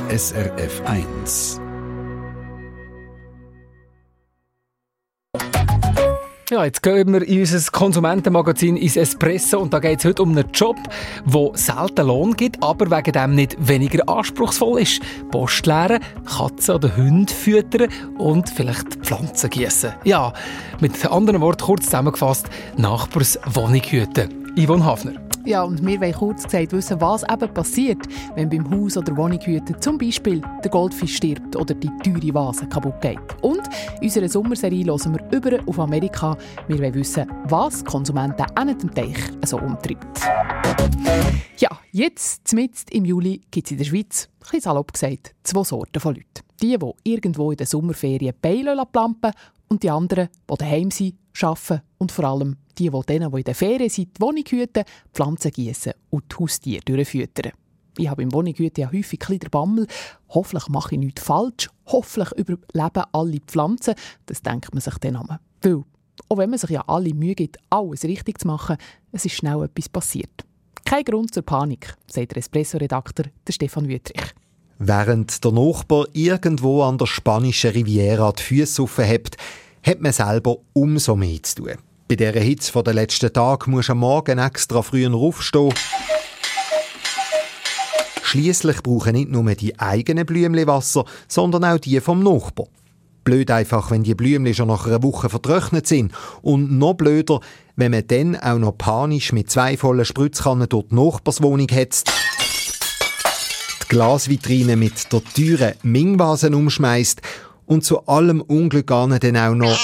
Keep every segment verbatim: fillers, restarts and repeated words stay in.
S R F eins. Ja, jetzt gehen wir in unser Konsumentenmagazin ins Espresso und da geht es heute um einen Job, der selten Lohn gibt, aber wegen dem nicht weniger anspruchsvoll ist. Post leeren, Katzen oder Hunde füttern und vielleicht Pflanzen gießen. Ja, mit anderen Worten kurz zusammengefasst, Nachbarswohnung hüten. Yvonne Hafner. Ja, und wir wollen kurz gesagt wissen, was eben passiert, wenn beim Haus- oder Wohnunghüten zum Beispiel der Goldfisch stirbt oder die teure Vase kaputt geht. Und in unserer Sommerserie hören wir über auf Amerika. Wir wollen wissen, was Konsumenten an dem Teich so umtreibt. Ja, jetzt, mitten im Juli, gibt es in der Schweiz, ein bisschen salopp gesagt, zwei Sorten von Leuten. Die, die irgendwo in den Sommerferien Beile plampen und die anderen, die daheim sind, arbeiten und vor allem die, die denen, die in der Ferien sind, die Wohnung hüten, Pflanzen gießen und die Haustiere durchfüttern. Ich habe im Wohnunghüten ja häufig ein bisschen den Bammel. Hoffentlich mache ich nichts falsch. Hoffentlich überleben alle Pflanzen. Das denkt man sich dann einmal. Weil, auch wenn man sich ja alle Mühe gibt, alles richtig zu machen, es ist schnell etwas passiert. Kein Grund zur Panik, sagt der Espresso-Redakteur Stefan Wüthrich. Während der Nachbar irgendwo an der spanischen Riviera die Füße aufhebt, hat man selber umso mehr zu tun. Bei dieser Hitze von den letzten Tagen musst du am Morgen extra früher aufstehen. Schliesslich brauchen nicht nur die eigenen Blümchen Wasser, sondern auch die vom Nachbarn. Blöd einfach, wenn die Blümchen schon nach einer Woche vertrocknet sind. Und noch blöder, wenn man dann auch noch panisch mit zwei vollen Spritzkannen durch die Nachbarswohnung hetzt, die Glasvitrine mit der teuren Ming-Vase umschmeißt und zu allem Unglück dann auch noch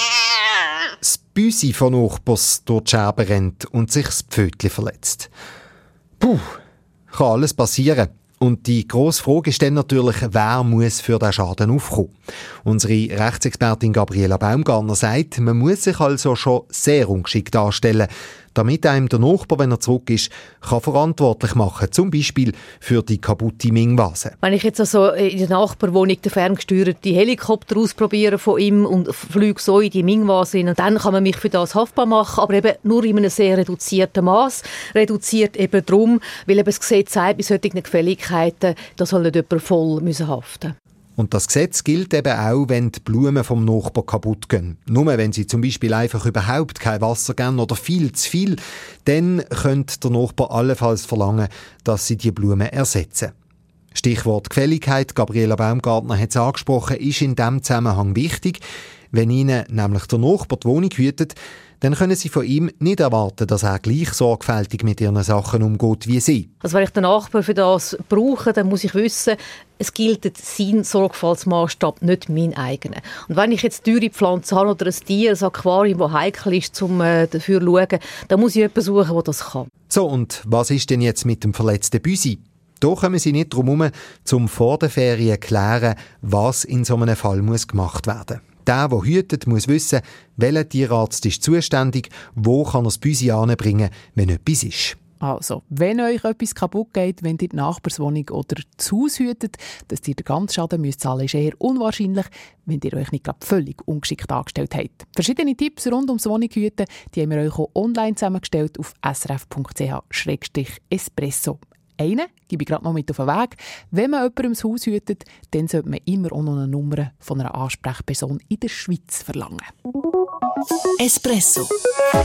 das Büsi von Nachbars durch die Scherben rennt und sich das Pfötchen verletzt. Puh, kann alles passieren. Und die grosse Frage ist dann natürlich, wer muss für diesen Schaden aufkommen? Unsere Rechtsexpertin Gabriela Baumgartner sagt, man muss sich also schon sehr ungeschickt anstellen, damit einem der Nachbar, wenn er zurück ist, kann verantwortlich machen, zum Beispiel für die kaputte Ming-Vase. Wenn ich jetzt also in der Nachbarwohnung den ferngesteuerten Helikopter ausprobiere von ihm und fliege so in die Ming-Vase rein, dann kann man mich für das haftbar machen, aber eben nur in einem sehr reduzierten Maß. Reduziert eben darum, weil eben das Gesetz sagt, bei solchen Gefälligkeiten, da soll nicht jemand voll müssen haften. Und das Gesetz gilt eben auch, wenn die Blumen vom Nachbarn kaputt gehen. Nur wenn sie zum Beispiel einfach überhaupt kein Wasser geben oder viel zu viel, dann könnte der Nachbar allenfalls verlangen, dass sie die Blumen ersetzen. Stichwort Gefälligkeit, Gabriela Baumgartner hat es angesprochen, ist in diesem Zusammenhang wichtig. Wenn Ihnen nämlich der Nachbar die Wohnung hütet, dann können Sie von ihm nicht erwarten, dass er gleich sorgfältig mit Ihren Sachen umgeht wie Sie. Also wenn ich den Nachbar für das brauche, dann muss ich wissen, es gilt sein Sorgfaltsmaßstab, nicht mein eigener. Und wenn ich jetzt teure Pflanzen habe oder ein Tier, ein Aquarium, das heikel ist, um äh, dafür zu schauen, dann muss ich jemanden suchen, der das kann. So, und was ist denn jetzt mit dem verletzten Büsi? Da kommen Sie nicht drum herum, um vor der Ferien zu klären, was in so einem Fall muss gemacht werden muss. Der, der hütet, muss wissen, welcher Tierarzt ist zuständig, wo kann er das Büsi anbringen, wenn etwas ist. Also, wenn euch etwas kaputt geht, wenn ihr die Nachbarswohnung oder das Haus hütet, dass ihr den ganzen Schaden müsst zahlen, ist eher unwahrscheinlich, wenn ihr euch nicht gerade völlig ungeschickt angestellt habt. Verschiedene Tipps rund ums Wohnunghüten, die haben wir euch auch online zusammengestellt auf s r f punkt c h slash espresso. Einen gebe ich gerade noch mit auf den Weg. Wenn man jemandem das Haus hütet, dann sollte man immer auch noch eine Nummer von einer Ansprechperson in der Schweiz verlangen. Espresso.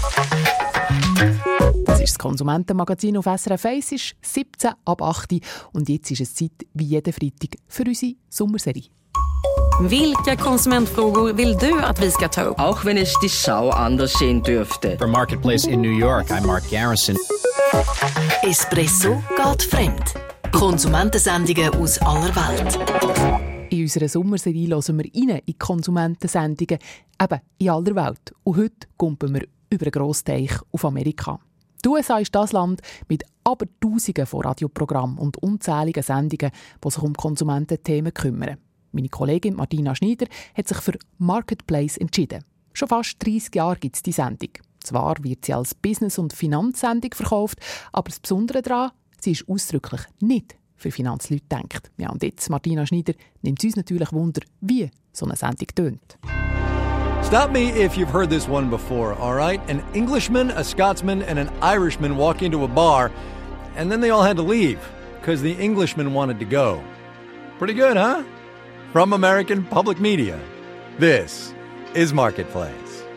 Das ist das Konsumentenmagazin auf S R F eins, ist siebzehn ab acht und jetzt ist es Zeit, wie jeden Freitag, für unsere Sommerserie. Vilka konsumentfrågor vill du att vi ska ta upp? Auch wenn es die Schau anders sehen dürfte. For Marketplace in New York, I'm Mark Garrison. Espresso geht fremd. Konsumentensendungen aus aller Welt. In unserer Sommerserie hören wir rein in Konsumentensendungen, eben in aller Welt. Und heute kumpen wir über einen grossen Teich auf Amerika. Die U S A ist das Land mit aber Tausenden von Radioprogrammen und unzähligen Sendungen, die sich um Konsumententhemen kümmern. Meine Kollegin Martina Schneider hat sich für Marketplace entschieden. Schon fast dreissig Jahre gibt es die Sendung. Zwar wird sie als Business- und Finanzsendung verkauft, aber das Besondere daran, sie ist ausdrücklich nicht für Finanzleute gedacht. Ja, und jetzt, Martina Schneider, nimmt es uns natürlich Wunder, wie so eine Sendung tönt. Stop me if you've heard this one before, all right? An Englishman, a Scotsman, and an Irishman walk into a bar, and then they all had to leave, because the Englishman wanted to go. Pretty good, huh? From American Public Media, this is Marketplace.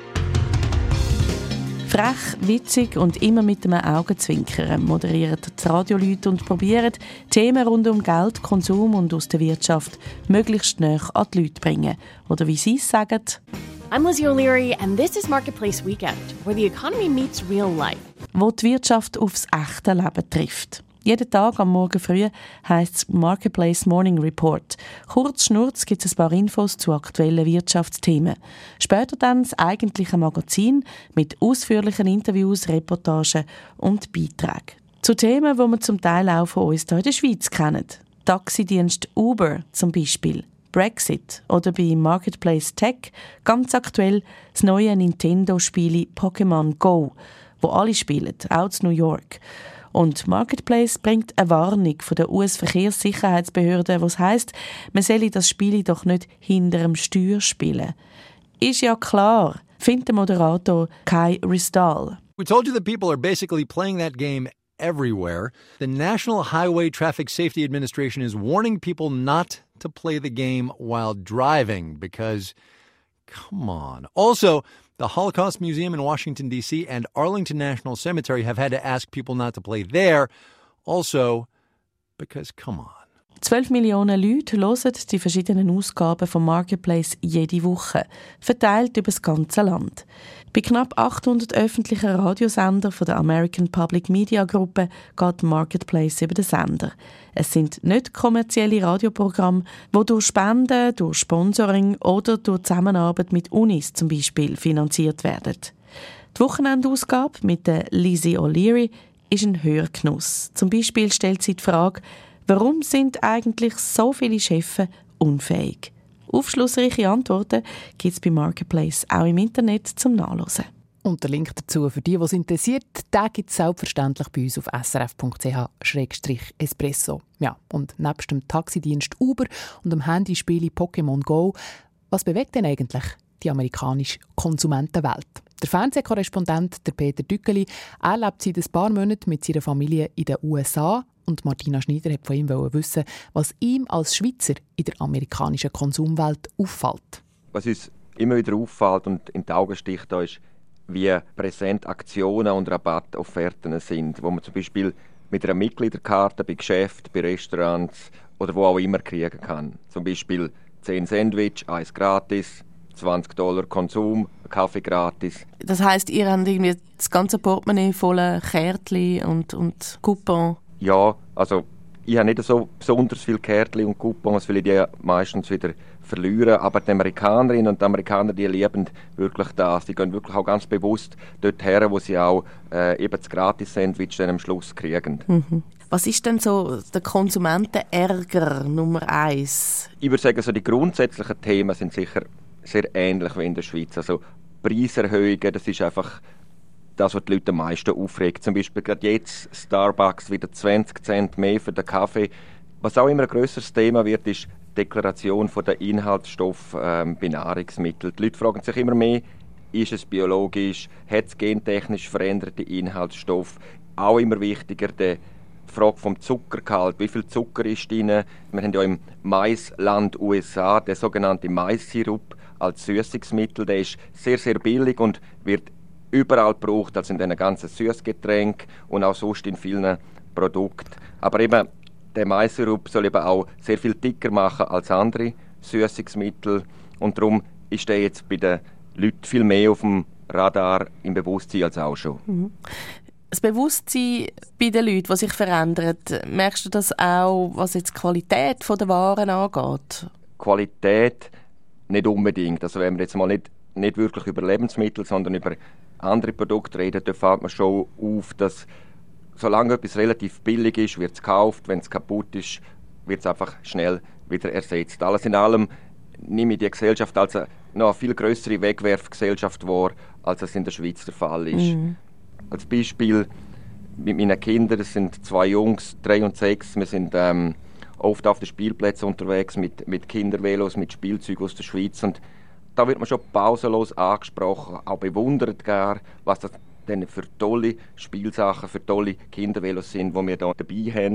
Frech, witzig und immer mit einem Augenzwinkern moderieren die Radioleute und probieren, Themen rund um Geld, Konsum und aus der Wirtschaft möglichst näher an die Leute zu bringen. Oder wie sie es sagen: I'm Lizzie O'Leary and this is Marketplace Weekend, where the economy meets real life. Wo die Wirtschaft aufs echte Leben trifft. Jeden Tag am Morgen früh heisst es Marketplace Morning Report. Kurz schnurz gibt es ein paar Infos zu aktuellen Wirtschaftsthemen. Später dann das eigentliche Magazin mit ausführlichen Interviews, Reportagen und Beiträgen. Zu Themen, die wir zum Teil auch von uns hier in der Schweiz kennen. Taxidienst Uber zum Beispiel, Brexit oder bei Marketplace Tech ganz aktuell das neue Nintendo-Spiel Pokémon Go, wo alle spielen, auch in New York. Und Marketplace bringt eine Warnung von der U S-Verkehrssicherheitsbehörde, was heisst, man solle das Spiel doch nicht hinter dem Steuer spielen. Ist ja klar, findet der Moderator Kai Ristal. We told you that people are basically playing that game everywhere. The National Highway Traffic Safety Administration is warning people not to play the game while driving because, come on. Also, the Holocaust Museum in Washington, D C and Arlington National Cemetery have had to ask people not to play there. Also, because, come on. zwölf Millionen Leute hören die verschiedenen Ausgaben vom Marketplace jede Woche, verteilt über das ganze Land. Bei knapp achthundert öffentlichen Radiosender von der American Public Media Gruppe geht Marketplace über den Sender. Es sind nicht kommerzielle Radioprogramme, die durch Spenden, durch Sponsoring oder durch Zusammenarbeit mit Unis zum Beispiel finanziert werden. Die Wochenendausgabe mit der Lizzie O'Leary ist ein Hörgenuss. Zum Beispiel stellt sie die Frage: Warum sind eigentlich so viele Chefs unfähig? Aufschlussreiche Antworten gibt es bei Marketplace auch im Internet zum Nachlesen. Und der Link dazu für die, die es interessiert, den gibt es selbstverständlich bei uns auf s r f punkt c h slash espresso. Ja, und nebst dem Taxidienst Uber und dem Handyspiel Pokémon Go, was bewegt denn eigentlich die amerikanische Konsumentenwelt? Der Fernsehkorrespondent der Peter Dückeli, er lebt seit ein paar Monaten mit seiner Familie in den U S A. Und Martina Schneider wollte von ihm wissen, was ihm als Schweizer in der amerikanischen Konsumwelt auffällt. Was uns immer wieder auffällt und in die Augen sticht, da ist, wie präsent Aktionen und Rabattofferten sind, wo man zum Beispiel mit einer Mitgliederkarte bei Geschäften, bei Restaurants oder wo auch immer kriegen kann. Zum Beispiel zehn Sandwich, eins gratis, zwanzig Dollar Konsum, Kaffee gratis. Das heisst, ihr habt irgendwie das ganze Portemonnaie voller Kärtchen und, und Coupons? Ja, also ich habe nicht so besonders viele Kärtchen und Coupons, weil ich die meistens wieder verliere. Aber die Amerikanerinnen und die Amerikaner, die lieben wirklich das. Die gehen wirklich auch ganz bewusst dorthin, wo sie auch äh, eben das Gratis-Sandwich dann am Schluss kriegen. Mhm. Was ist denn so der Konsumentenärger Nummer eins? Ich würde sagen, so die grundsätzlichen Themen sind sicher sehr ähnlich wie in der Schweiz. Also Preiserhöhungen, das ist einfach das, was die Leute am meisten aufregt. Zum Beispiel gerade jetzt Starbucks wieder zwanzig Cent mehr für den Kaffee. Was auch immer ein grösseres Thema wird, ist die Deklaration der Inhaltsstoffe ähm, bei Nahrungsmitteln. Die Leute fragen sich immer mehr, ist es biologisch, hat es gentechnisch veränderte Inhaltsstoffe? Auch immer wichtiger die Frage vom Zuckergehalt. Wie viel Zucker ist drin? Wir haben ja im Maisland U S A den sogenannten Maissirup als Süßungsmittel. Der ist sehr, sehr billig und wird überall gebraucht, also in diesen ganzen Süßgetränken und auch sonst in vielen Produkten. Aber eben, der Maissirup soll eben auch sehr viel dicker machen als andere Süßungsmittel und darum ist der jetzt bei den Leuten viel mehr auf dem Radar im Bewusstsein als auch schon. Mhm. Das Bewusstsein bei den Leuten, das sich verändert, merkst du das auch, was jetzt die Qualität der Waren angeht? Qualität nicht unbedingt. Also wenn wir jetzt mal nicht, nicht wirklich über Lebensmittel, sondern über andere Produkte reden, da fällt mir schon auf, dass solange etwas relativ billig ist, wird es gekauft. Wenn es kaputt ist, wird es einfach schnell wieder ersetzt. Alles in allem nehme ich die Gesellschaft als eine noch viel grössere Wegwerfgesellschaft wahr, als es in der Schweiz der Fall ist. Mhm. Als Beispiel mit meinen Kindern, das sind zwei Jungs, drei und sechs, wir sind ähm, oft auf den Spielplätzen unterwegs mit, mit Kindervelos, mit Spielzeugen aus der Schweiz und da wird man schon pausenlos angesprochen, auch bewundert gar, was das denn für tolle Spielsachen, für tolle Kindervelos sind, die wir da dabei haben.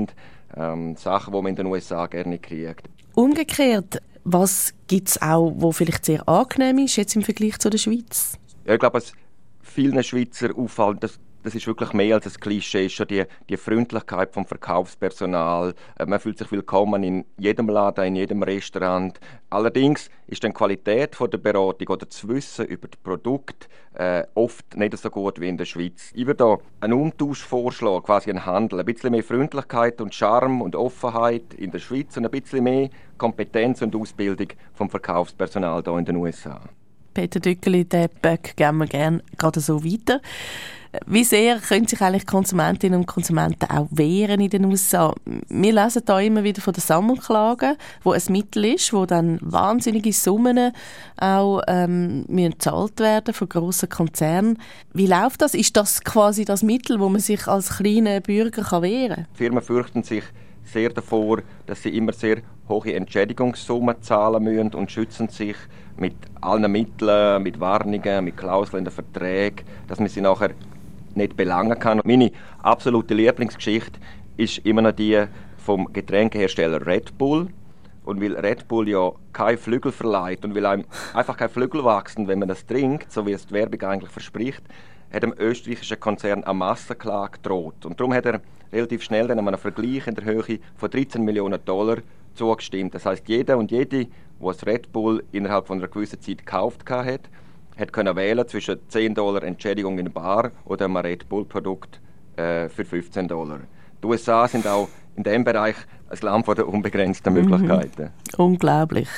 ähm, Sachen, die man in den U S A gerne kriegt. Umgekehrt, was gibt es auch, wo vielleicht sehr angenehm ist, jetzt im Vergleich zu der Schweiz? Ja, ich glaube, was vielen Schweizer auffällt, das, das ist wirklich mehr als ein Klischee, ist schon die, die Freundlichkeit vom Verkaufspersonal. Man fühlt sich willkommen in jedem Laden, in jedem Restaurant. Allerdings ist dann die Qualität von der Beratung oder das Wissen über das Produkt äh, oft nicht so gut wie in der Schweiz. Ich würde da einen Umtausch vorschlagen, quasi einen Handel. Ein bisschen mehr Freundlichkeit und Charme und Offenheit in der Schweiz und ein bisschen mehr Kompetenz und Ausbildung vom Verkaufspersonal hier in den U S A. Peter Dückeli, den Böck geben wir gerne gerade so weiter. Wie sehr können sich eigentlich Konsumentinnen und Konsumenten auch wehren in den U S A? Wir lesen da immer wieder von den Sammelklagen, wo ein Mittel ist, wo dann wahnsinnige Summen auch ähm, müssen gezahlt werden von grossen Konzernen. Wie läuft das? Ist das quasi das Mittel, wo man sich als kleiner Bürger kann wehren kann? Die Firmen fürchten sich sehr davor, dass sie immer sehr hohe Entschädigungssummen zahlen müssen und schützen sich mit allen Mitteln, mit Warnungen, mit Klauseln in den Verträgen, dass man sie nachher nicht belangen kann. Meine absolute Lieblingsgeschichte ist immer noch die vom Getränkehersteller Red Bull. Und weil Red Bull ja keine Flügel verleiht und weil einem einfach keine Flügel wachsen, wenn man das trinkt, so wie es die Werbung eigentlich verspricht, hat dem österreichischen Konzern eine Massenklage gedroht. Und darum hat er relativ schnell dann einem Vergleich in der Höhe von dreizehn Millionen Dollar zugestimmt. Das heisst, jeder und jede, der das Red Bull innerhalb von einer gewissen Zeit gekauft hat, hat können wählen zwischen zehn Dollar Entschädigung in Bar oder einem Red Bull-Produkt äh, für fünfzehn Dollar. Die U S A sind auch in diesem Bereich ein Land der unbegrenzten Möglichkeiten. Mhm. Unglaublich.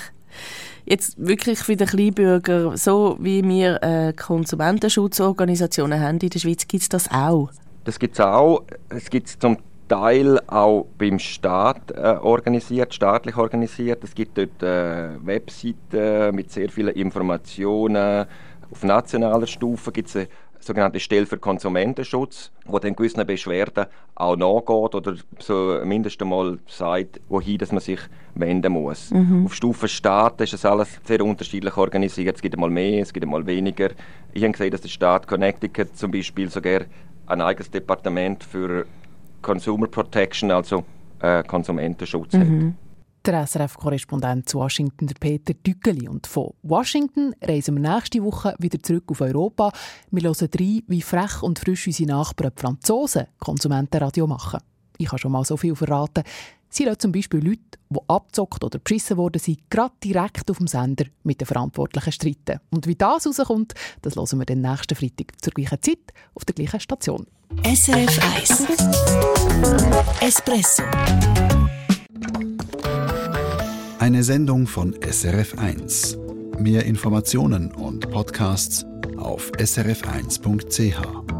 Jetzt wirklich für den Kleinbürger, so wie wir äh, Konsumentenschutzorganisationen haben in der Schweiz, gibt es das auch? Das gibt es auch. Es gibt es zum Teil auch beim Staat äh, organisiert, staatlich organisiert. Es gibt dort äh, Webseiten mit sehr vielen Informationen. Auf nationaler Stufe gibt es eine sogenannte Stelle für Konsumentenschutz, wo dann gewissen Beschwerden auch nachgeht oder so mindestens einmal sagt, wohin dass man sich wenden muss. Mhm. Auf Stufe Staat ist das alles sehr unterschiedlich organisiert. Es gibt einmal mehr, es gibt einmal weniger. Ich habe gesehen, dass der Staat Connecticut zum Beispiel sogar ein eigenes Departement für Consumer Protection, also äh, Konsumentenschutz mhm. hat. Der S R F-Korrespondent zu Washington, der Peter Dückeli. Und von Washington reisen wir nächste Woche wieder zurück auf Europa. Wir hören rein, wie frech und frisch unsere Nachbarn die Franzosen Konsumentenradio machen. Ich habe schon mal so viel verraten. Sie lassen zum Beispiel Leute, die abgezockt oder beschissen worden sind, gerade direkt auf dem Sender mit den Verantwortlichen streiten. Und wie das rauskommt, das hören wir den nächsten Freitag zur gleichen Zeit auf der gleichen Station. S R F eins Espresso. Eine Sendung von S R F eins. Mehr Informationen und Podcasts auf s r f eins punkt c h.